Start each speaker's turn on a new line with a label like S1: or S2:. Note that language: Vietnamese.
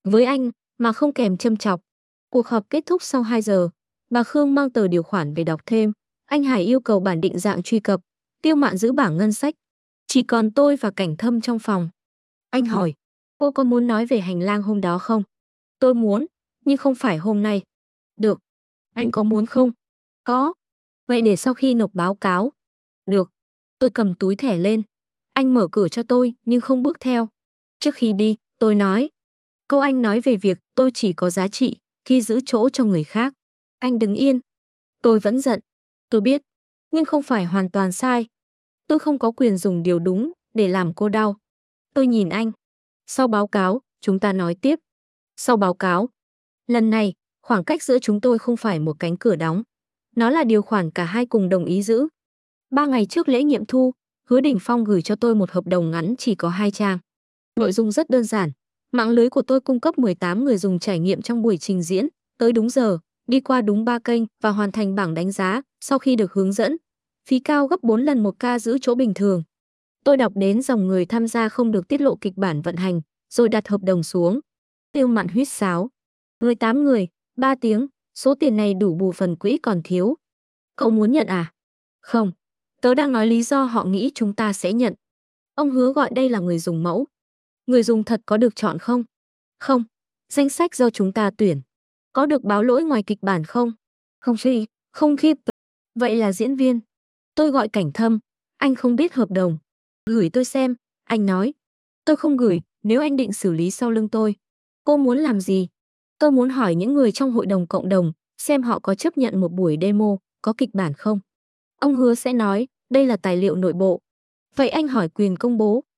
S1: Với anh mà không kèm châm chọc. Cuộc họp kết thúc sau 2 giờ, bà Khương mang tờ điều khoản về đọc thêm. Anh Hải yêu cầu bản định dạng truy cập, Tiêu Mạn giữ bảng ngân sách. Chỉ còn tôi và Cảnh Thâm trong phòng. Anh hỏi, cô có muốn nói về hành lang hôm đó không? Tôi muốn, nhưng không phải hôm nay. Được. Anh có muốn không? Có. Vậy để sau khi nộp báo cáo. Được. Tôi cầm túi thẻ lên. Anh mở cửa cho tôi nhưng không bước theo. Trước khi đi, tôi nói. Câu anh nói về việc tôi chỉ có giá trị khi giữ chỗ cho người khác. Anh đứng yên. Tôi vẫn giận. Tôi biết. Nhưng không phải hoàn toàn sai. Tôi không có quyền dùng điều đúng để làm cô đau. Tôi nhìn anh. Sau báo cáo, chúng ta nói tiếp. Sau báo cáo. Lần này, khoảng cách giữa chúng tôi không phải một cánh cửa đóng. Nó là điều khoản cả hai cùng đồng ý giữ. 3 ngày trước lễ nghiệm thu, Hứa Đình Phong gửi cho tôi một hợp đồng ngắn chỉ có 2 trang. Nội dung rất đơn giản. Mạng lưới của tôi cung cấp 18 người dùng trải nghiệm trong buổi trình diễn, tới đúng giờ, đi qua đúng 3 kênh và hoàn thành bảng đánh giá sau khi được hướng dẫn. Phí cao gấp 4 lần một ca giữ chỗ bình thường. Tôi đọc đến dòng người tham gia không được tiết lộ kịch bản vận hành, rồi đặt hợp đồng xuống. Tiêu Mạn huýt sáo. 18 người, 3 tiếng, số tiền này đủ bù phần quỹ còn thiếu. Cậu muốn nhận à? Không, tớ đang nói lý do họ nghĩ chúng ta sẽ nhận. Ông Hứa gọi đây là người dùng mẫu. Người dùng thật có được chọn không? Không, danh sách do chúng ta tuyển. Có được báo lỗi ngoài kịch bản không? Không gì, không khiếp. Vậy là diễn viên. Tôi gọi Cảnh Thâm, anh không biết hợp đồng. Gửi tôi xem, anh nói. Tôi không gửi, nếu anh định xử lý sau lưng tôi. Cô muốn làm gì? Tôi muốn hỏi những người trong hội đồng cộng đồng, xem họ có chấp nhận một buổi demo, có kịch bản không? Ông Hứa sẽ nói, đây là tài liệu nội bộ. Vậy anh hỏi quyền công bố,